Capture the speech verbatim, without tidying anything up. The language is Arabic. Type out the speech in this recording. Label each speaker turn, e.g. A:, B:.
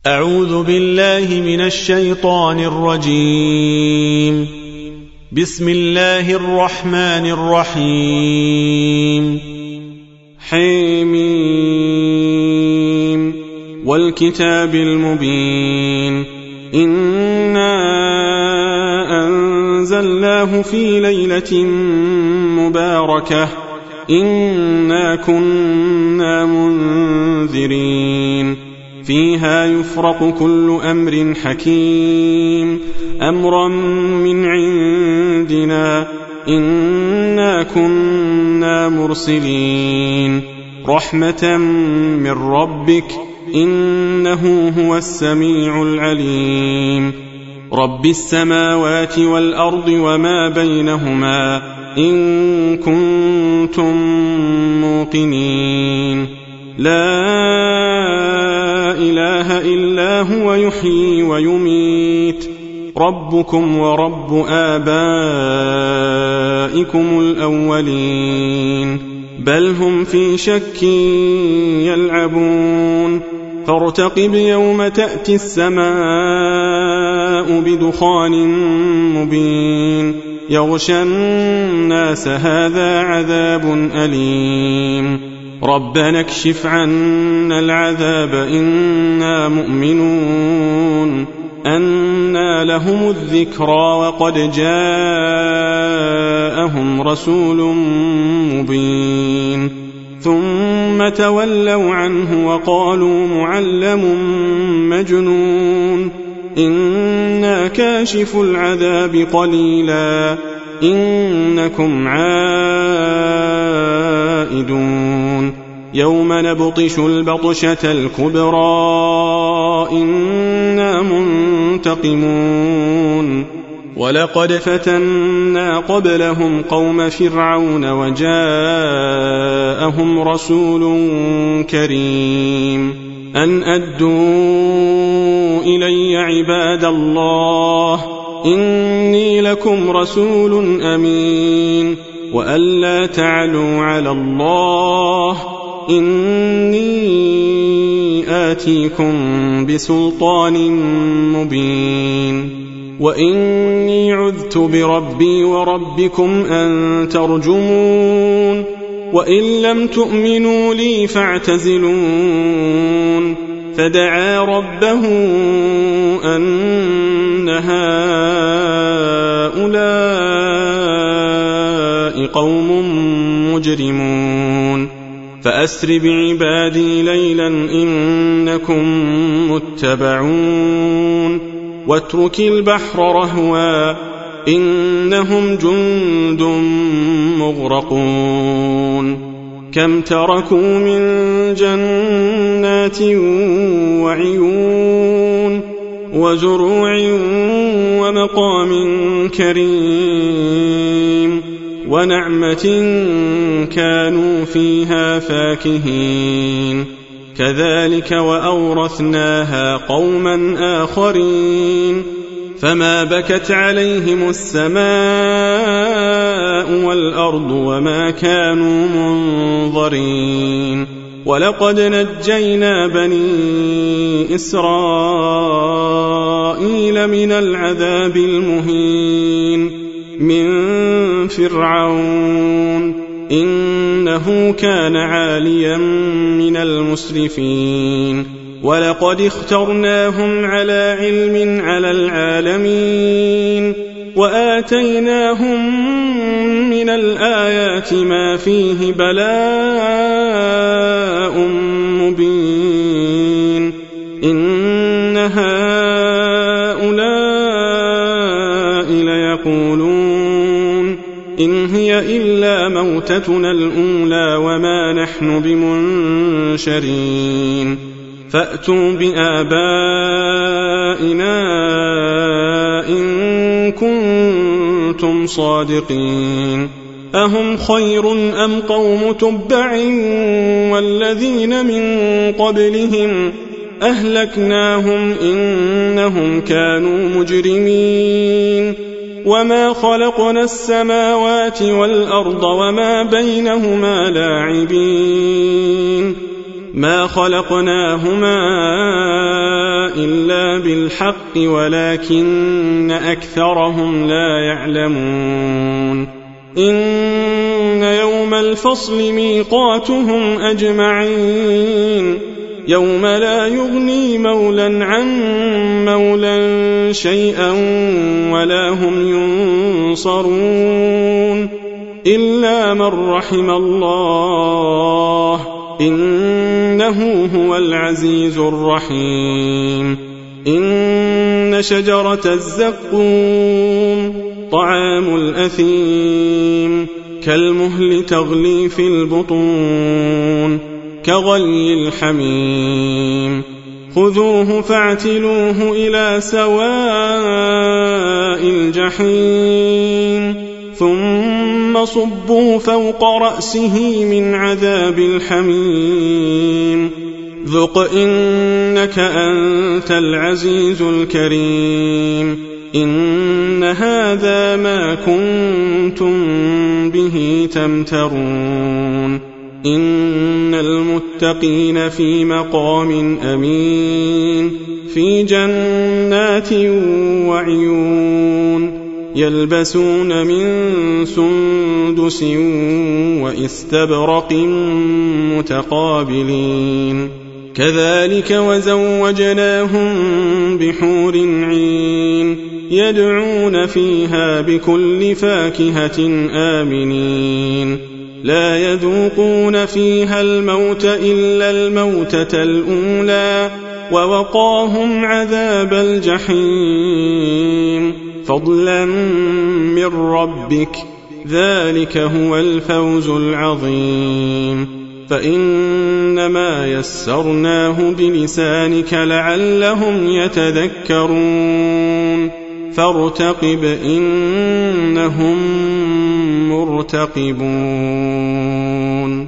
A: أعوذ بالله من الشيطان الرجيم. بسم الله الرحمن الرحيم. حميم والكتاب المبين. إنا أنزلناه في ليلة مباركة إنا كنا منذرين فيها يفرق كل أمر حكيم أمرا من عندنا إنا كنا مرسلين رحمة من ربك إنه هو السميع العليم. رب السماوات والأرض وما بينهما إن كنتم موقنين. لا إله إلا هو يحيي ويميت ربكم ورب آبائكم الأولين بل هم في شك يلعبون. فارتقب يوم تأتي السماء بدخان مبين يغشى الناس هذا عذاب أليم. ربنا اكشف عنا العذاب إنا مؤمنون. أنى لهم الذكرى وقد جاءهم رسول مبين ثم تولوا عنه وقالوا معلم مجنون. إنا كاشف العذاب قليلا إنكم عائدون. يوم نبطش البطشة الكبرى إنا منتقمون. ولقد فتنا قبلهم قوم فرعون وجاءهم رسول كريم أن أدوا إلي عباد الله إني لكم رسول أمين وأن لا تعلوا على الله إني آتيكم بسلطان مبين. وإني عذت بربي وربكم أن ترجمون وإن لم تؤمنوا لي فاعتزلون. فدعا ربه أن هؤلاء قوم مجرمون فأسر بعبادي ليلا إنكم متبعون. واترك البحر رهوا إنهم جند مغرقون. كم تركوا من جنات وعيون وزروع ومقام كريم ونعمة كانوا فيها فاكهين. كذلك وأورثناها قوما آخرين فما بكت عليهم السماء والأرض وما كانوا منظرين. ولقد نجينا بني إسرائيل من العذاب المهين من فرعون إنه كان عاليا من المسرفين. ولقد اخترناهم على علم على العالمين وآتيناهم من الآيات ما فيه بلاء مبين. إن هؤلاء ليقولون إن هي إلا موتتنا الأولى وما نحن بمنشرين. فأتوا بآبائنا إن كنتم صادقين. أهم خير أم قوم تبع والذين من قبلهم أهلكناهم إنهم كانوا مجرمين. وما خلقنا السماوات والأرض وما بينهما لاعبين ما خلقناهما إلا بالحق ولكن أكثرهم لا يعلمون إن يوم الفصل ميقاتهم أجمعين يوم لا يغني مولى عن مولى شيئا ولا هم ينصرون إلا من رحم الله إنه هو العزيز الرحيم إن شجرة الزقوم طعام الأثيم كالمهل تغلي في البطون كغلي الحميم خذوه فاعتلوه إلى سواء الجحيم ثم صبوا فوق رأسه من عذاب الحميم ذق إنك أنت العزيز الكريم إن هذا ما كنتم به تمترون إن المتقين في مقام أمين في جنات وعيون يلبسون من سندس وإستبرق متقابلين كذلك وزوجناهم بحور عين يدعون فيها بكل فاكهة آمنين لا يذوقون فيها الموت إلا الموتة الأولى ووقاهم عذاب الجحيم فضلا من ربك ذلك هو الفوز العظيم فإنما يسرناه بلسانك لعلهم يتذكرون فارتقب إنهم مرتقبون